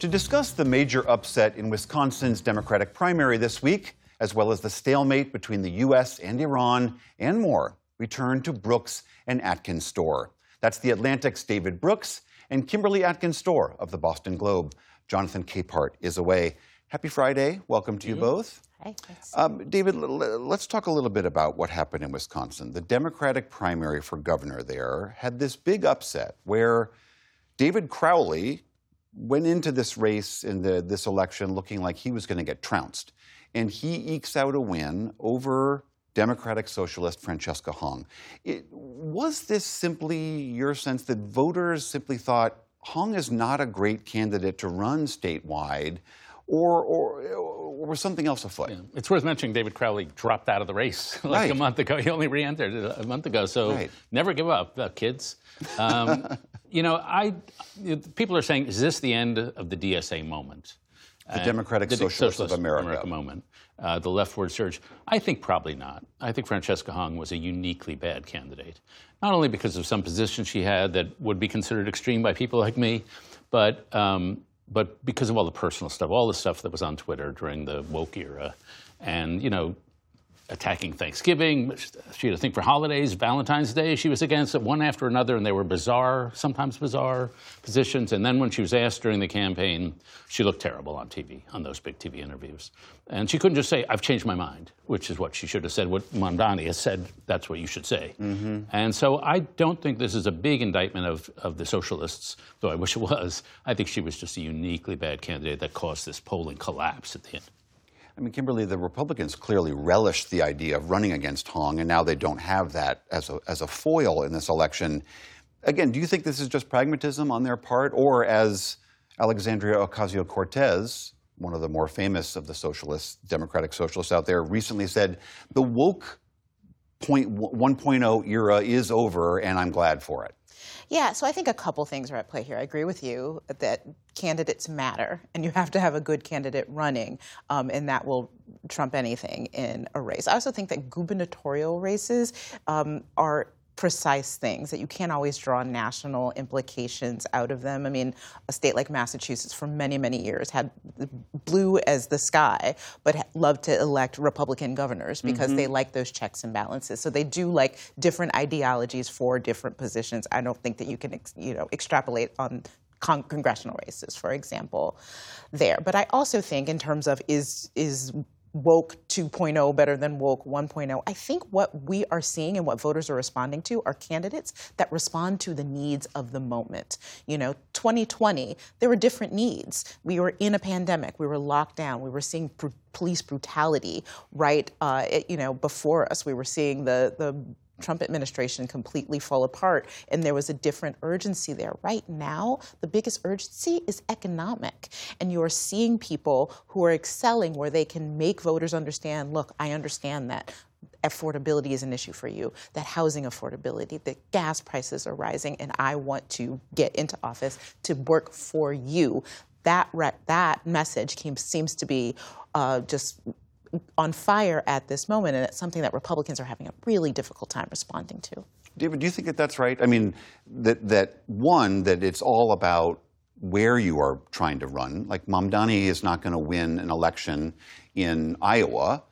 To discuss the major upset in Wisconsin's Democratic primary this week, as well as the stalemate between the U.S. and Iran, and more, we turn to Brooks and Atkins Storr. That's the Atlantic's David Brooks and Kimberly Atkins Storr of the Boston Globe. Jonathan Capehart is away. Happy Friday. Welcome to you both. Hi, thanks. David, let's talk a little bit about what happened in Wisconsin. The Democratic primary for governor there had this big upset where David Crowley went into this race in this election looking like he was going to get trounced. And he ekes out a win over Democratic Socialist Francesca Hong. Was this simply your sense that voters simply thought Hong is not a great candidate to run statewide, or was something else afoot? Yeah. It's worth mentioning David Crowley dropped out of the race a month ago. He only re-entered a month ago, so never give up, kids. People are saying, is this the end of the DSA moment? The Democratic Socialists of America moment, the leftward surge. I think probably not. I think Francesca Hong was a uniquely bad candidate, not only because of some positions she had that would be considered extreme by people like me, but because of all the personal stuff, all the stuff that was on Twitter during the woke era, and attacking Thanksgiving. She had a thing for holidays, Valentine's Day. She was against it one after another, and they were sometimes bizarre positions. And then when she was asked during the campaign, she looked terrible on TV, on those big TV interviews. And she couldn't just say, I've changed my mind, which is what she should have said. What Mamdani has said, that's what you should say. Mm-hmm. And so I don't think this is a big indictment of the socialists, though I wish it was. I think she was just a uniquely bad candidate that caused this polling collapse at the end. I mean, Kimberly, the Republicans clearly relished the idea of running against Hong, and now they don't have that as a foil in this election. Again, do you think this is just pragmatism on their part, or as Alexandria Ocasio-Cortez, one of the more famous of the socialists, Democratic socialists out there, recently said, the woke 1.0 era is over, and I'm glad for it? Yeah, so I think a couple things are at play here. I agree with you that candidates matter, and you have to have a good candidate running, and that will trump anything in a race. I also think that gubernatorial races are precise things, that you can't always draw national implications out of them. I mean, a state like Massachusetts for many, many years had blue as the sky, but loved to elect Republican governors because they like those checks and balances. So they do like different ideologies for different positions. I don't think that you can, extrapolate on congressional races, for example, there. But I also think in terms of is woke 2.0 better than woke 1.0. I think what we are seeing and what voters are responding to are candidates that respond to the needs of the moment. 2020, there were different needs. We were in a pandemic. We were locked down. We were seeing police brutality right, before us. We were seeing the Trump administration completely fall apart, and there was a different urgency there. Right now, the biggest urgency is economic, and you're seeing people who are excelling where they can make voters understand, look, I understand that affordability is an issue for you, that housing affordability, that gas prices are rising, and I want to get into office to work for you. That message seems to be just on fire at this moment, and it's something that Republicans are having a really difficult time responding to. David, do you think that that's right? I mean, that it's all about where you are trying to run. Like, Mamdani is not going to win an election in Iowa,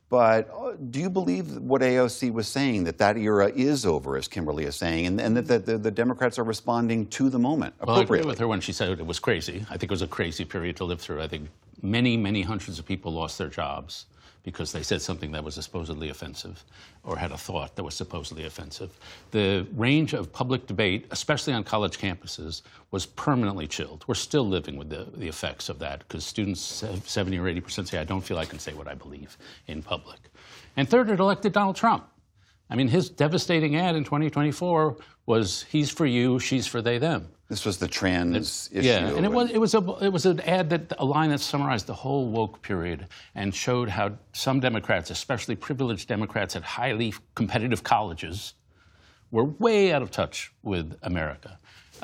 but do you believe what AOC was saying, that era is over, as Kimberly is saying, and that the Democrats are responding to the moment appropriately? Well, I agree with her when she said it was crazy. I think it was a crazy period to live through. I think many, many hundreds of people lost their jobs because they said something that was supposedly offensive or had a thought that was supposedly offensive. The range of public debate, especially on college campuses, was permanently chilled. We're still living with the effects of that because students, 70 or 80% say, I don't feel I can say what I believe in public. And third, it elected Donald Trump. I mean, his devastating ad in 2024 was, he's for you, she's for they, them. This was the trans issue. Yeah, and it was an ad a line that summarized the whole woke period and showed how some Democrats, especially privileged Democrats at highly competitive colleges, were way out of touch with America.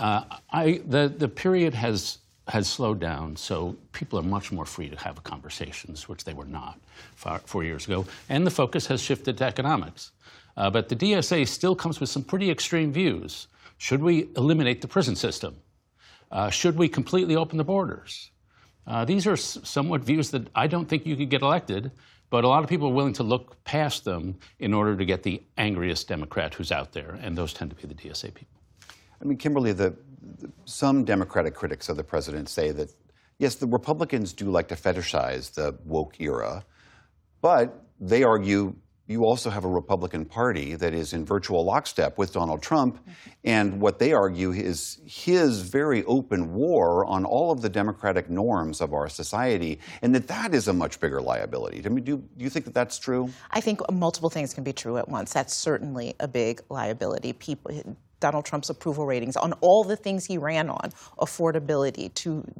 The period has slowed down, so people are much more free to have conversations, which they were not 4 years ago, and the focus has shifted to economics. But the DSA still comes with some pretty extreme views. Should we eliminate the prison system? Should we completely open the borders? These are somewhat views that I don't think you could get elected, but a lot of people are willing to look past them in order to get the angriest Democrat who's out there, and those tend to be the DSA people. I mean, Kimberly, some Democratic critics of the president say that, yes, the Republicans do like to fetishize the woke era, but they argue you also have a Republican Party that is in virtual lockstep with Donald Trump, and what they argue is his very open war on all of the democratic norms of our society, and that is a much bigger liability. I mean, do you think that that's true? I think multiple things can be true at once. That's certainly a big liability. Donald Trump's approval ratings on all the things he ran on, affordability,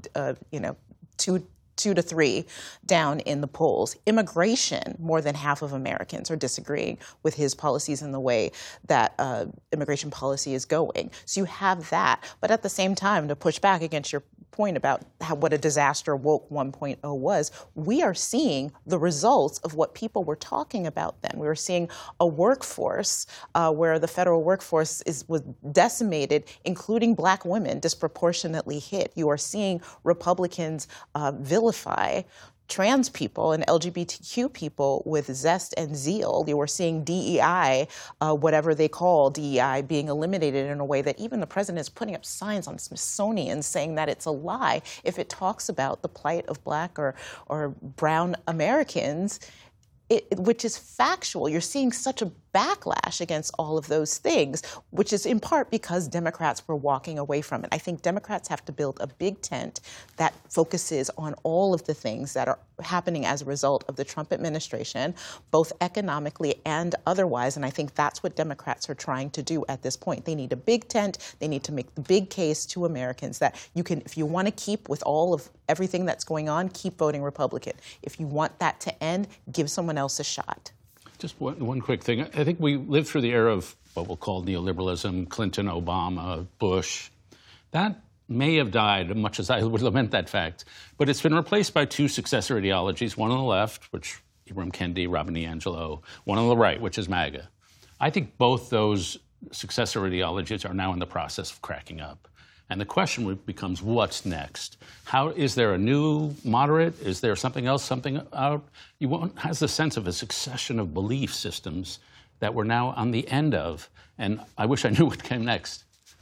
2 to 3 down in the polls. Immigration, more than half of Americans are disagreeing with his policies and the way that immigration policy is going. So you have that. But at the same time, to push back against your point about what a disaster woke 1.0 was, we are seeing the results of what people were talking about then. We were seeing a workforce where the federal workforce was decimated, including black women disproportionately hit. You are seeing Republicans vilify trans people and LGBTQ people with zest and zeal. You were seeing DEI, whatever they call DEI, being eliminated in a way that even the president is putting up signs on Smithsonian saying that it's a lie if it talks about the plight of black or brown Americans, which is factual. You're seeing such a backlash against all of those things, which is in part because Democrats were walking away from it. I think Democrats have to build a big tent that focuses on all of the things that are happening as a result of the Trump administration, both economically and otherwise. And I think that's what Democrats are trying to do at this point. They need a big tent. They need to make the big case to Americans that you can, if you want to keep with all of everything that's going on, keep voting Republican. If you want that to end, give someone else a shot. Just one quick thing. I think we lived through the era of what we'll call neoliberalism, Clinton, Obama, Bush. That may have died, much as I would lament that fact. But it's been replaced by 2 successor ideologies, one on the left, which Ibram Kendi, Robin DiAngelo, one on the right, which is MAGA. I think both those successor ideologies are now in the process of cracking up. And the question becomes, what's next? Is there a new moderate? Is there something else, something out? Has the sense of a succession of belief systems that we're now on the end of. And I wish I knew what came next.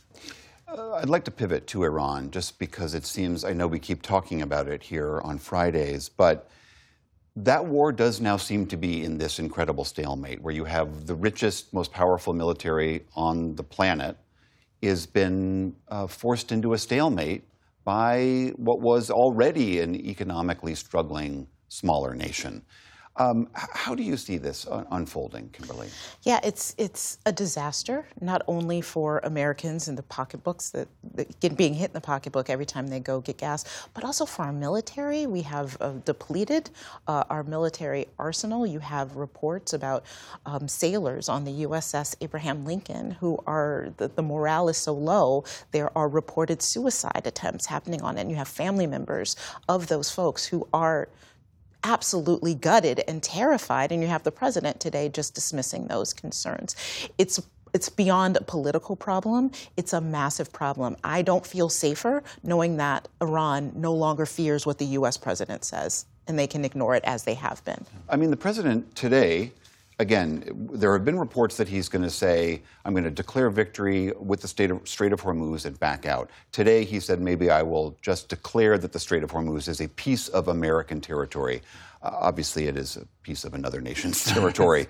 I'd like to pivot to Iran, just because it seems, I know we keep talking about it here on Fridays, but that war does now seem to be in this incredible stalemate where you have the richest, most powerful military on the planet has been forced into a stalemate by what was already an economically struggling smaller nation. How do you see this unfolding, Kimberly? Yeah, it's a disaster, not only for Americans and the pocketbooks that being hit in the pocketbook every time they go get gas, but also for our military. We have depleted our military arsenal. You have reports about sailors on the USS Abraham Lincoln who are, the morale is so low, there are reported suicide attempts happening on it. And you have family members of those folks who are absolutely gutted and terrified, and you have the president today just dismissing those concerns. It's beyond a political problem. It's a massive problem. I don't feel safer knowing that Iran no longer fears what the U.S. president says, and they can ignore it as they have been. I mean, the president today, again, there have been reports that he's going to say, I'm going to declare victory with the Strait of Hormuz and back out. Today, he said, maybe I will just declare that the Strait of Hormuz is a piece of American territory. Obviously, it is a piece of another nation's territory.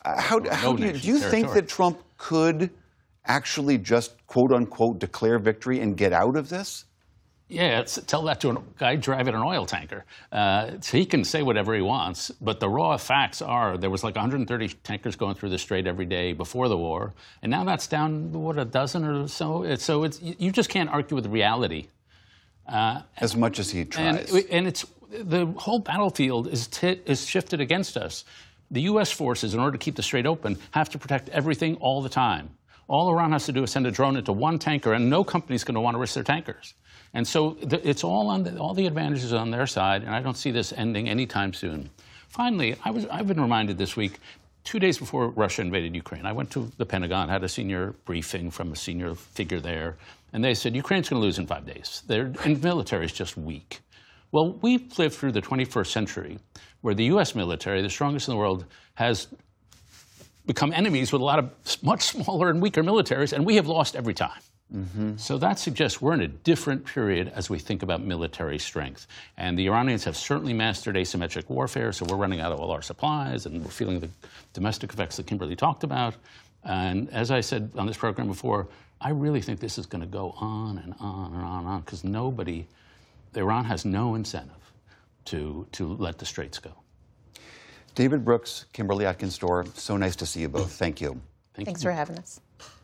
Do you think that Trump could actually just, quote unquote, declare victory and get out of this? Yeah, tell that to a guy driving an oil tanker. So he can say whatever he wants, but the raw facts are there was like 130 tankers going through the strait every day before the war, and now that's down, what, a dozen or so? You just can't argue with reality. As much as he tries. And the whole battlefield is shifted against us. The U.S. forces, in order to keep the strait open, have to protect everything all the time. All Iran has to do is send a drone into one tanker, and no company's going to want to risk their tankers. And so it's all all the advantages on their side, and I don't see this ending anytime soon. Finally, I've been reminded this week, 2 days before Russia invaded Ukraine, I went to the Pentagon, had a senior briefing from a senior figure there, and they said, Ukraine's going to lose in 5 days. And the military is just weak. Well, we've lived through the 21st century where the U.S. military, the strongest in the world, has become enemies with a lot of much smaller and weaker militaries, and we have lost every time. So that suggests we're in a different period as we think about military strength. And the Iranians have certainly mastered asymmetric warfare, so we're running out of all our supplies, and we're feeling the domestic effects that Kimberly talked about. And as I said on this program before, I really think this is going to go on and on and on and on, because Iran has no incentive to let the Straits go. David Brooks, Kimberly Atkins-Stohr, so nice to see you both. Thank you. Thanks for having us.